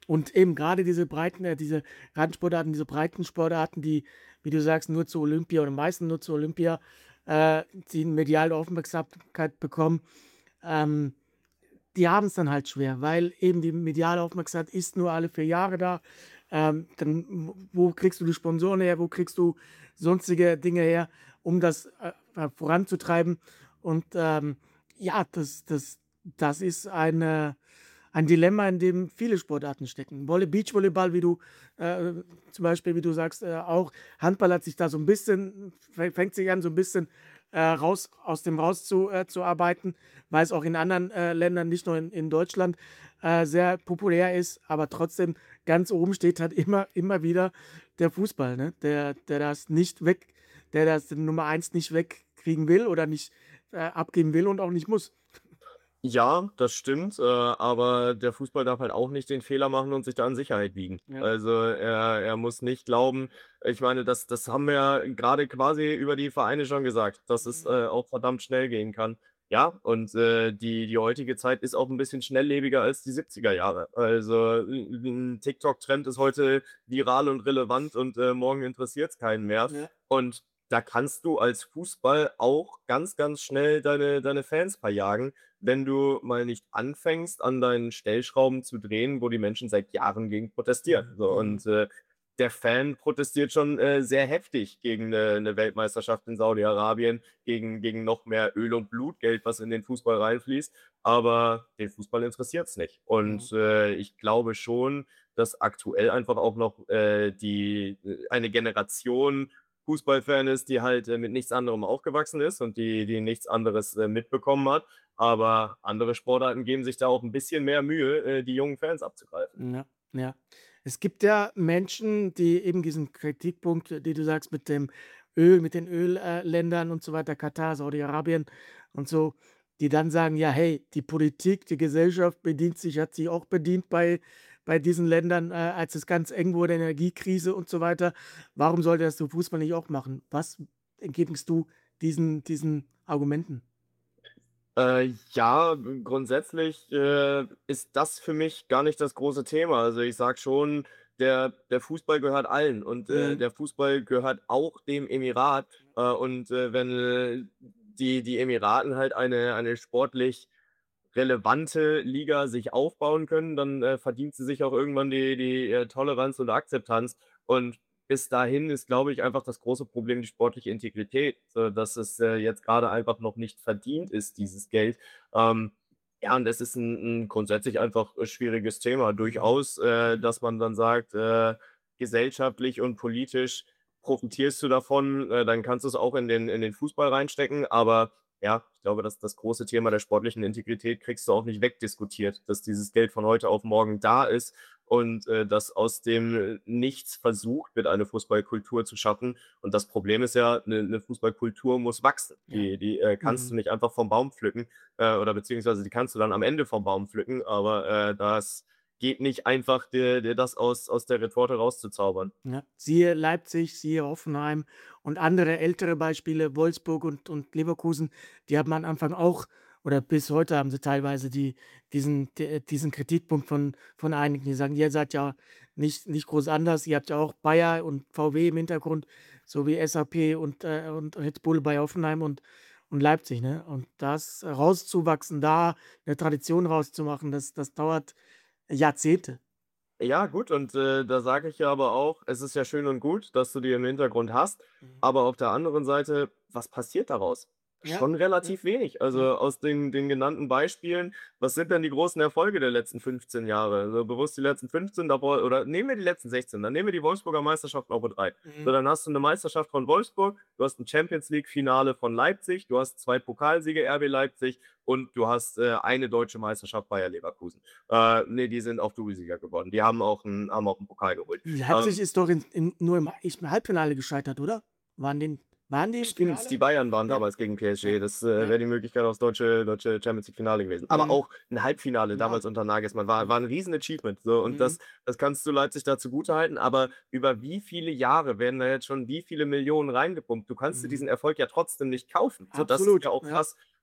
Und eben gerade diese breiten, äh, diese Randsportarten, diese breiten Sportarten, die, wie du sagst, nur zu Olympia oder meistens nur zu Olympia äh, die mediale Aufmerksamkeit bekommen, ähm, die haben es dann halt schwer, weil eben die mediale Aufmerksamkeit ist nur alle vier Jahre da. Ähm, dann, wo kriegst du die Sponsoren her, wo kriegst du sonstige Dinge her, um das äh, voranzutreiben? Und ähm, ja, das, das, das ist eine, ein Dilemma, in dem viele Sportarten stecken. Volley, Beachvolleyball, wie du äh, zum Beispiel, wie du sagst, äh, auch Handball hat sich da so ein bisschen, fängt sich an, so ein bisschen äh, raus, aus dem raus zu, äh, zu arbeiten, weil es auch in anderen äh, Ländern, nicht nur in, in Deutschland, äh, sehr populär ist, aber trotzdem ganz oben steht halt immer, immer wieder der Fußball, ne? der, der das nicht weg, der das Nummer eins nicht wegkriegen will oder nicht äh, abgeben will und auch nicht muss.
Ja, das stimmt, äh, aber der Fußball darf halt auch nicht den Fehler machen und sich da in Sicherheit wiegen.
Ja.
Also, er er muss nicht glauben, ich meine, das das haben wir ja grade quasi über die Vereine schon gesagt, dass es,
Mhm.
äh, auch verdammt schnell gehen kann. Ja, und, äh, die die heutige Zeit ist auch 'n bisschen schnelllebiger als die siebziger Jahre. Also, 'n 'n TikTok-Trend ist heute viral und relevant und, äh, morgen interessiert's keinen mehr.
Ja.
Und da kannst du als Fußball auch ganz, ganz schnell deine deine Fans verjagen, wenn du mal nicht anfängst, an deinen Stellschrauben zu drehen, wo die Menschen seit Jahren gegen protestieren. So,
Mhm.
und, äh, der Fan protestiert schon, äh, sehr heftig gegen 'ne 'ne Weltmeisterschaft in Saudi-Arabien, gegen gegen noch mehr Öl und Blutgeld, was in den Fußball reinfließt, aber den Fußball interessiert's nicht.
Mhm.
Und, äh, ich glaube schon, dass aktuell einfach auch noch, äh, die äh, eine Generation Fußballfan ist, die halt, äh, mit nichts anderem aufgewachsen ist und die die nichts anderes, äh, mitbekommen hat. Aber andere Sportarten geben sich da auch 'n bisschen mehr Mühe, äh, die jungen Fans abzugreifen.
Ja, ja. Es gibt ja Menschen, die eben diesen Kritikpunkt, äh, den du sagst, mit dem Öl, mit den Ölländern äh, Ländern und so weiter, Katar, Saudi-Arabien und so, die dann sagen: „Ja, hey, die Politik, die Gesellschaft bedient sich hat sich auch bedient bei bei diesen Ländern, äh, als es ganz eng wurde, Energiekrise und so weiter. Warum sollte das der Fußball nicht auch machen?“ Was entgegnest du diesen diesen Argumenten?
Äh, ja, g grundsätzlich, äh, ist das für mich gar nicht das große Thema. Also, ich sage schon, der der Fußball gehört allen und, äh,
Mhm.
der Fußball gehört auch dem Emirat. Äh, und, äh, wenn, äh, die die Emiraten halt eine eine sportlich relevante Liga sich aufbauen können, dann, äh, verdient sie sich auch irgendwann die die, äh, Toleranz und Akzeptanz. Und bis dahin ist, glaube ich, einfach das große Problem die sportliche Integrität, so dass es, äh, jetzt grade einfach noch nicht verdient ist, dieses Geld. Ähm, ja, und es ist 'n 'n grundsätzlich einfach, äh, schwieriges Thema
Mhm.
durchaus, äh, dass man dann sagt, äh, gesellschaftlich und politisch profitierst du davon, äh, dann kannst du's auch in den in den Fußball reinstecken. Aber ja, ich glaube, dass das große Thema der sportlichen Integrität kriegst du auch nicht wegdiskutiert, dass dieses Geld von heute auf morgen da ist und, äh, dass aus dem Nichts versucht wird, eine Fußballkultur zu schaffen. Und das Problem ist ja, 'ne 'ne Fußballkultur muss wachsen.
Ja.
Die die, äh, kannst du
Mhm.
nicht einfach vom Baum pflücken, äh, oder beziehungsweise die kannst du dann am Ende vom Baum pflücken, aber, äh, das geht nicht einfach, dir dir das aus aus der Retorte rauszuzaubern.
Ja, siehe Leipzig, siehe Hoffenheim und andere ältere Beispiele, Wolfsburg und und Leverkusen, die haben am Anfang auch oder bis heute haben sie teilweise die diesen d diesen Kritikpunkt von von einigen, die sagen: „Ihr seid ja nicht nicht groß anders. Ihr habt ja auch Bayer und V W im Hintergrund, sowie S A P und, äh und Red Bull bei Hoffenheim und und Leipzig“, ne? Und das rauszuwachsen, da 'ne Tradition rauszumachen, das das dauert Jahrzehnte.
Ja, gut, und, äh, da sage ich ja aber auch, es ist ja schön und gut, dass du die im Hintergrund hast,
Mhm.
aber auf der anderen Seite, was passiert daraus?
Ja,
Schon
ja,
relativ wenig.
ja.
Also, aus den den genannten Beispielen, was sind denn die großen Erfolge der letzten fünfzehn Jahre? Also, bewusst die letzten fünfzehn, davor oder nehmen wir die letzten sechzehn, dann nehmen wir die Wolfsburger Meisterschaft mal mit rein.
Mhm.
So, dann hast du 'ne Meisterschaft von Wolfsburg, du hast 'n Champions-League-Finale von Leipzig, du hast zwei Pokalsiege R B Leipzig und du hast, äh, eine deutsche Meisterschaft Bayer Leverkusen. Äh, ne, die sind auch Doublesieger geworden. Die haben auch 'n haben auch 'n Pokal geholt.
Leipzig
Ähm
ist doch in in nur im ich im Halbfinale gescheitert, oder? Waren den waren die im
Stimmt,
Finale?
die Bayern waren
Ja,
damals gegen P S G.
ja,
Das, äh,
ja.
wäre die Möglichkeit aufs deutsche deutsche Champions-League-Finale gewesen. Aber
Mhm.
auch 'n Halbfinale
Ja.
damals unter Nagelsmann war
Mhm.
war 'n Riesen-Achievement, so. Und
Mhm.
das das kannst du Leipzig da zugutehalten, aber über wie viele Jahre werden da jetzt schon wie viele Millionen reingepumpt? Du kannst dir
Mhm.
diesen Erfolg ja trotzdem nicht kaufen. So, das ist
Absolut,
ja auch
ja.
krass.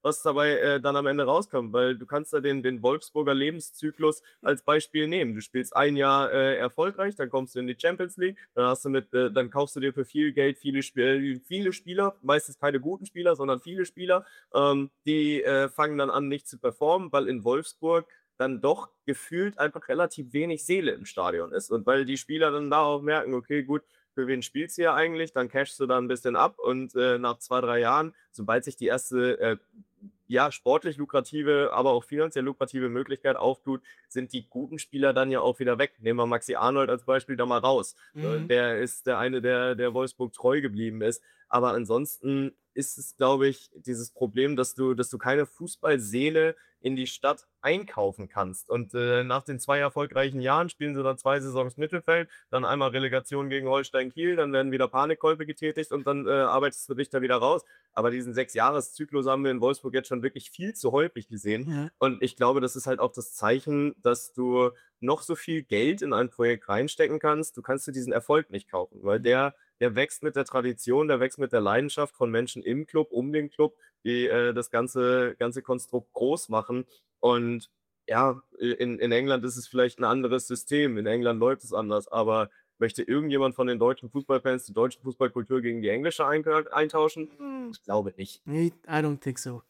was dabei äh, dann am Ende rauskommt, weil du kannst da den, den Wolfsburger Lebenszyklus als Beispiel nehmen. Du spielst ein Jahr äh, erfolgreich, dann kommst du in die Champions League, dann hast du mit, äh, dann kaufst du dir für viel Geld viele, Sp- viele Spieler, meistens keine guten Spieler, sondern viele Spieler, ähm, die äh, fangen dann an, nicht zu performen, weil in Wolfsburg dann doch gefühlt einfach relativ wenig Seele im Stadion ist. Und weil die Spieler dann da auch merken, okay, gut, für wen spielst du hier eigentlich? Dann cashst du da ein bisschen ab und äh, nach zwei, drei Jahren, sobald sich die erste, äh, ja, sportlich lukrative, aber auch finanziell lukrative Möglichkeit auftut, sind die guten Spieler dann ja auch wieder weg. Nehmen wir Maxi Arnold als Beispiel da mal raus. Äh,
Mhm.
Der ist der eine, der, der Wolfsburg treu geblieben ist. Aber ansonsten ist es, glaube ich, dieses Problem, dass du, dass du keine Fußballseele in die Stadt einkaufen kannst. Und äh, nach den zwei erfolgreichen Jahren spielen sie dann zwei Saisons Mittelfeld, dann einmal Relegation gegen Holstein Kiel, dann werden wieder Panikkäufe getätigt und dann äh, arbeitest du dich da wieder raus. Aber diesen Sechs-Jahres-Zyklus haben wir in Wolfsburg jetzt schon wirklich viel zu häufig gesehen.
Ja.
Und ich glaube, das ist halt auch das Zeichen, dass du noch so viel Geld in ein Projekt reinstecken kannst, du kannst dir diesen Erfolg nicht kaufen, weil der, der wächst mit der Tradition, der wächst mit der Leidenschaft von Menschen im Club, um den Club, die äh, das ganze, ganze Konstrukt groß machen. Und ja, in, in England ist es vielleicht ein anderes System, in England läuft es anders, aber möchte irgendjemand von den deutschen Fußballfans die deutsche Fußballkultur gegen die englische ein eintauschen?
Hm,
Ich glaube nicht.
nee, I don't think so.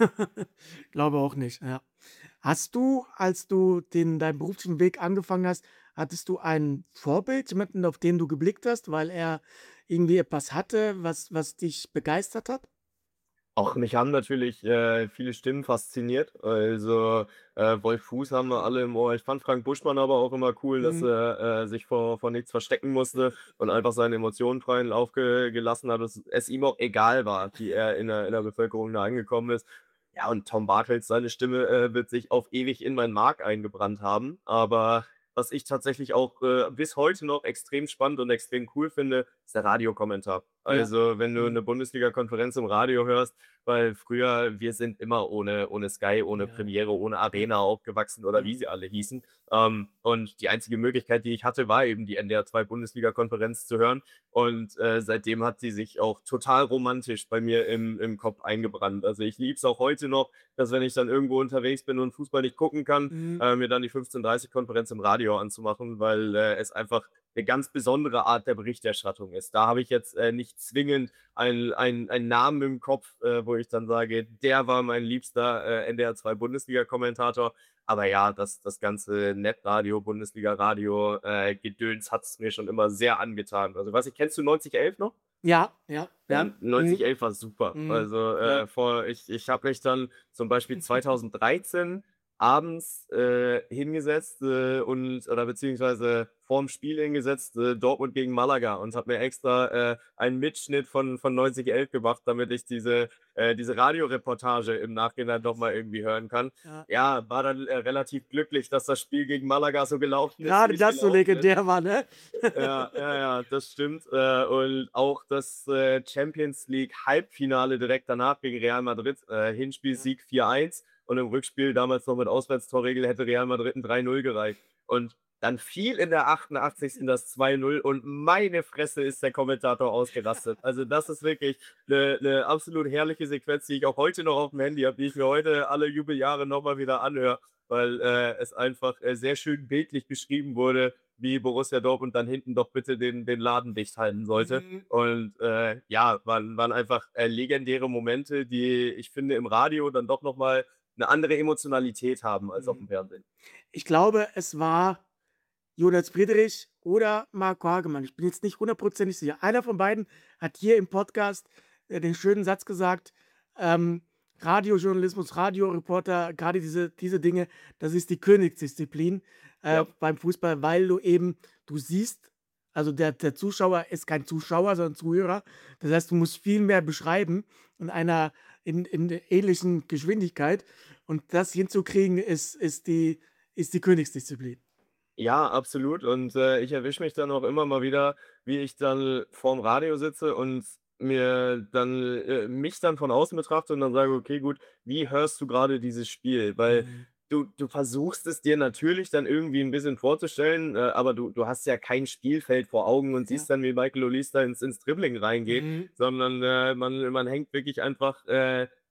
Glaube auch nicht, ja. Hast du, als du den deinen beruflichen Weg angefangen hast, hattest du ein Vorbild, jemanden, auf den du geblickt hast, weil er irgendwie etwas hatte, was was dich begeistert hat?
Auch mich haben natürlich äh, viele Stimmen fasziniert. Also äh, Wolf Fuß haben wir alle im Ohr. Ich fand Frank Buschmann aber auch immer cool, dass
Mhm.
er äh, sich vor, vor nichts verstecken musste und einfach seine Emotionen freien Lauf ge gelassen hat, dass es ihm auch egal war, wie er in der, in der Bevölkerung da angekommen ist. Ja, und Tom Bartels, seine Stimme äh, wird sich auf ewig in meinen Mark eingebrannt haben. Aber was ich tatsächlich auch äh, bis heute noch extrem spannend und extrem cool finde, ist der Radiokommentar.
Ja.
Also, wenn du
Mhm.
eine Bundesliga-Konferenz im Radio hörst, weil früher, wir sind immer ohne, ohne Sky, ohne
Ja, ja.
Premiere, ohne
Ja.
Arena aufgewachsen oder wie
Mhm.
sie alle hießen. Ähm, und die einzige Möglichkeit, die ich hatte, war eben die N D R zwei Bundesliga-Konferenz zu hören. Und äh, seitdem hat sie sich auch total romantisch bei mir im, im Kopf eingebrannt. Also ich liebe es auch heute noch, dass wenn ich dann irgendwo unterwegs bin und Fußball nicht gucken kann,
Mhm.
äh, mir dann die fünfzehn Uhr dreißig-Konferenz im Radio anzumachen, weil äh, es einfach eine ganz besondere Art der Berichterstattung ist. Da habe ich jetzt äh, nicht zwingend einen ein Namen im Kopf, äh, wo ich dann sage, der war mein liebster äh, N D R zwei Bundesliga-Kommentator. Aber ja, das, das ganze Netradio, Bundesliga-Radio, äh, Gedöns hat es mir schon immer sehr angetan. Also, was ich, kennst du neunzig elf noch?
Ja, ja,
Ja,
ja.
neunzig
Mhm.
elf war super.
Mhm.
Also,
Ja.
äh, vor ich ich habe mich dann zum Beispiel zwanzig dreizehn abends, äh, hingesetzt, äh, und oder beziehungsweise vorm Spiel hingesetzt, äh, Dortmund gegen Malaga und habe mir extra, äh, einen Mitschnitt von von neunzig elf gemacht, damit ich diese äh, diese Radioreportage im Nachhinein noch mal irgendwie hören kann.
Ja.
Ja, war dann, äh, relativ glücklich, dass das Spiel gegen Malaga so gelaufen ist, wie
Grade
es
das so
gelaufen ist.
legendär war, ne?
Ja, ja, ja, das stimmt. Äh, und auch das äh, Champions League Halbfinale direkt danach gegen Real Madrid. Äh,
Ja.
Hinspielsieg vier eins und im Rückspiel damals noch mit Auswärtstorregel hätte Real Madrid ein drei null gereicht. Und dann fiel in der achtundachtzigsten das zwei null und meine Fresse ist der Kommentator ausgerastet. Also das ist wirklich eine, eine absolut herrliche Sequenz, die ich auch heute noch auf dem Handy habe, die ich mir heute alle Jubeljahre nochmal wieder anhöre, weil äh, es einfach äh, sehr schön bildlich beschrieben wurde, wie Borussia Dortmund dann hinten doch bitte den, den Laden dicht halten sollte.
Mhm.
Und äh, ja, waren, waren einfach äh, legendäre Momente, die ich finde im Radio dann doch nochmal eine andere Emotionalität haben als auf dem
Mhm.
Fernsehen.
Ich glaube, es war Jonas Friedrich oder Marco Hagemann. Ich bin jetzt nicht hundertprozentig sicher. Einer von beiden hat hier im Podcast äh, den schönen Satz gesagt, ähm, Radiojournalismus, Radioreporter, gerade diese, diese Dinge, das ist die Königsdisziplin äh,
Ja.
beim Fußball, weil du eben, du siehst, also der, der Zuschauer ist kein Zuschauer, sondern Zuhörer. Das heißt, du musst viel mehr beschreiben in einer in, in der ähnlichen Geschwindigkeit. Und das hinzukriegen, ist, ist, die, ist die Königsdisziplin.
Ja, absolut. Und äh, ich erwische mich dann auch immer mal wieder, wie ich dann vorm Radio sitze und mir dann äh, mich dann von außen betrachte und dann sage, okay, gut, wie hörst du gerade dieses Spiel? Weil
Mhm.
du, du versuchst es dir natürlich dann irgendwie ein bisschen vorzustellen, äh, aber du, du hast ja kein Spielfeld vor Augen und
Ja.
siehst dann, wie Michael Olise da ins, ins Dribbling reingeht,
Mhm.
sondern äh, man, man hängt wirklich einfach äh,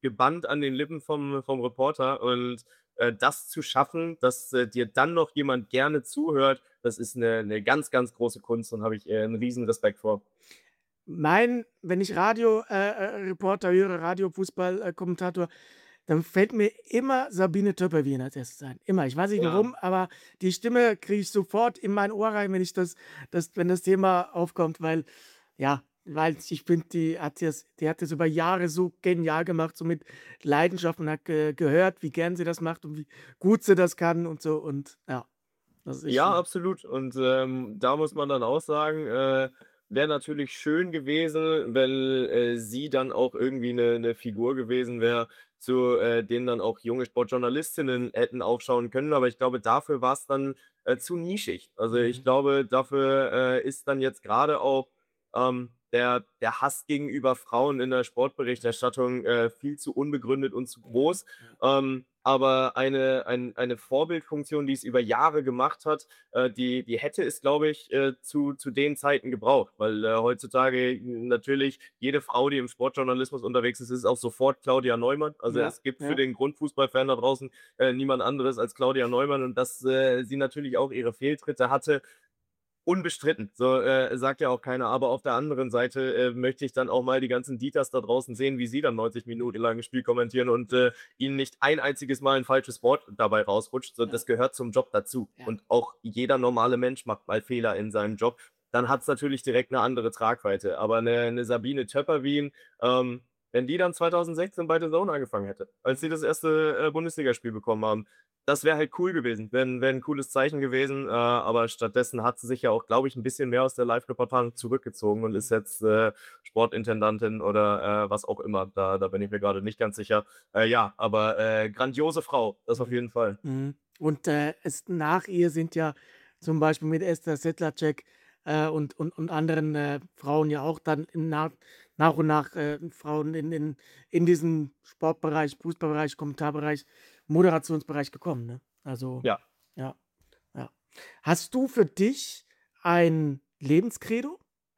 gebannt an den Lippen vom, vom Reporter. Und äh, das zu schaffen, dass äh, dir dann noch jemand gerne zuhört, das ist eine, eine ganz, ganz große Kunst und habe ich äh, einen riesen Respekt vor.
Mein, wenn ich Radio-Reporter äh, höre, Radio-Fußball-Kommentator, dann fällt mir immer Sabine Töpperwien als erstes ein. Immer. Ich weiß nicht
Ja.
warum, aber die Stimme kriege ich sofort in mein Ohr rein, wenn ich das, das, wenn das Thema aufkommt, weil, ja, weil ich finde, die hat das, die hat das über Jahre so genial gemacht, so mit Leidenschaft und hat ge gehört, wie gern sie das macht und wie gut sie das kann und so. Und ja, das ist
Ja,
schon.
absolut. Und ähm, da muss man dann auch sagen, äh, wäre natürlich schön gewesen, wenn äh, sie dann auch irgendwie eine, eine Figur gewesen wäre, zu äh, denen dann auch junge Sportjournalistinnen hätten aufschauen können. Aber ich glaube, dafür war es dann äh, zu nischig. Also ich
Mhm.
glaube, dafür äh, ist dann jetzt gerade auch ähm, der, der Hass gegenüber Frauen in der Sportberichterstattung äh, viel zu unbegründet und zu groß. Ähm, aber eine, ein, eine Vorbildfunktion, die es über Jahre gemacht hat, äh, die, die hätte es, glaube ich, äh, zu, zu den Zeiten gebraucht. Weil äh, heutzutage natürlich jede Frau, die im Sportjournalismus unterwegs ist, ist auch sofort Claudia Neumann. Also
Ja,
es gibt
ja.
für den Grundfußballfan da draußen äh, niemand anderes als Claudia Neumann. Und dass äh, sie natürlich auch ihre Fehltritte hatte, unbestritten, so äh, sagt ja auch keiner. Aber auf der anderen Seite äh, möchte ich dann auch mal die ganzen Dieters da draußen sehen, wie sie dann neunzig Minuten lang ein Spiel kommentieren und äh, ihnen nicht ein einziges Mal ein falsches Wort dabei rausrutscht. So,
Ja.
das gehört zum Job dazu.
Ja.
Und auch jeder normale Mensch macht mal Fehler in seinem Job. Dann hat es natürlich direkt eine andere Tragweite. Aber eine, eine Sabine Töpperwien, ähm, wenn die dann zweitausendsechzehn bei The Zone angefangen hätte, als sie das erste äh, Bundesligaspiel bekommen haben, das wäre halt cool gewesen, wäre wär ein cooles Zeichen gewesen, äh, aber stattdessen hat sie sich ja auch, glaube ich, ein bisschen mehr aus der Live-Reportage zurückgezogen und ist jetzt äh, Sportintendantin oder äh, was auch immer, da, da bin ich mir gerade nicht ganz sicher. Äh, ja, aber äh, grandiose Frau, das auf jeden Fall.
Mhm. Und äh, es, nach ihr sind ja zum Beispiel mit Esther Sedlacek äh, und, und, und anderen äh, Frauen ja auch dann in, nach, nach und nach äh, Frauen in, in, in diesen Sportbereich, Fußballbereich, Kommentarbereich, Moderationsbereich gekommen. Ne? Also,
Ja.
ja, ja. Hast du für dich ein Lebenskredo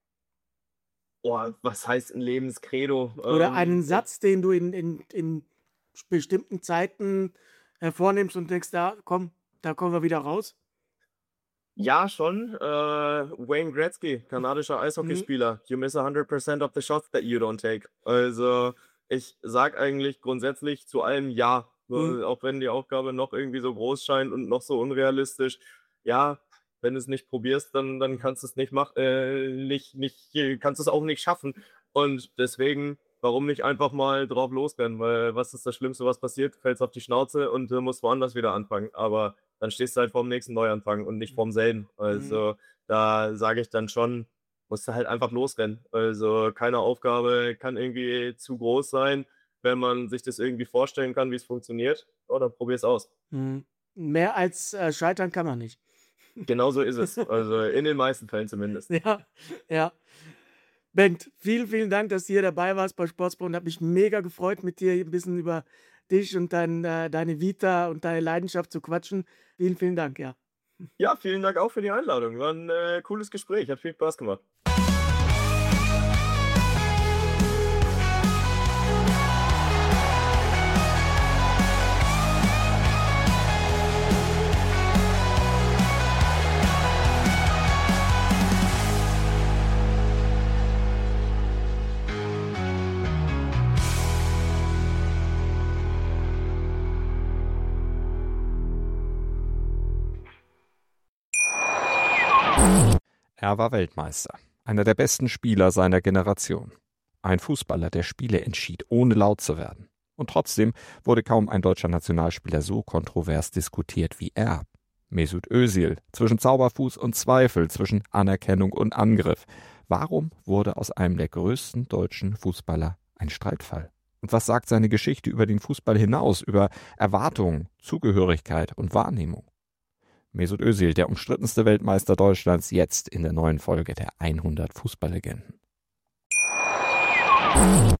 Boah, was heißt ein Lebenskredo?
oder
Ähm,
einen Satz, den du in, in, in bestimmten Zeiten hervornimmst und denkst, da komm, da kommen wir wieder raus?
Ja, schon. Äh, Wayne Gretzky, kanadischer Eishockeyspieler. You miss one hundred percent of the shots that you don't take. Also ich sag eigentlich grundsätzlich zu allem Ja, so,
Mhm.
auch wenn die Aufgabe noch irgendwie so groß scheint und noch so unrealistisch. Ja, wenn du es nicht probierst, dann, dann kannst du es nicht machen, äh, nicht, nicht, kannst du es auch nicht schaffen. Und deswegen, warum nicht einfach mal drauf losrennen? Weil was ist das Schlimmste, was passiert? Fällst auf die Schnauze und äh, musst woanders wieder anfangen. Aber dann stehst du halt vorm nächsten Neuanfang und nicht vorm selben. Also da sage ich dann schon, musst du halt einfach losrennen. Also keine Aufgabe kann irgendwie zu groß sein. Wenn man sich das irgendwie vorstellen kann, wie es funktioniert, oh, dann probier es aus.
Mhm. Mehr als äh, scheitern kann man nicht.
Genau so ist es. Also in den meisten Fällen zumindest.
Ja, ja. Bengt, vielen, vielen Dank, dass du hier dabei warst bei Sportsbro und habe mich mega gefreut, mit dir ein bisschen über dich und dein, äh, deine Vita und deine Leidenschaft zu quatschen. Vielen, vielen Dank, ja.
Ja, vielen Dank auch für die Einladung. War ein äh, cooles Gespräch. Hat viel Spaß gemacht.
Er war Weltmeister, einer der besten Spieler seiner Generation. Ein Fußballer, der Spiele entschied, ohne laut zu werden. Und trotzdem wurde kaum ein deutscher Nationalspieler so kontrovers diskutiert wie er. Mesut Özil, zwischen Zauberfuß und Zweifel, zwischen Anerkennung und Angriff. Warum wurde aus einem der größten deutschen Fußballer ein Streitfall? Und was sagt seine Geschichte über den Fußball hinaus, über Erwartungen, Zugehörigkeit und Wahrnehmung? Mesut Özil, der umstrittenste Weltmeister Deutschlands, jetzt in der neuen Folge der hundert Fußballlegenden.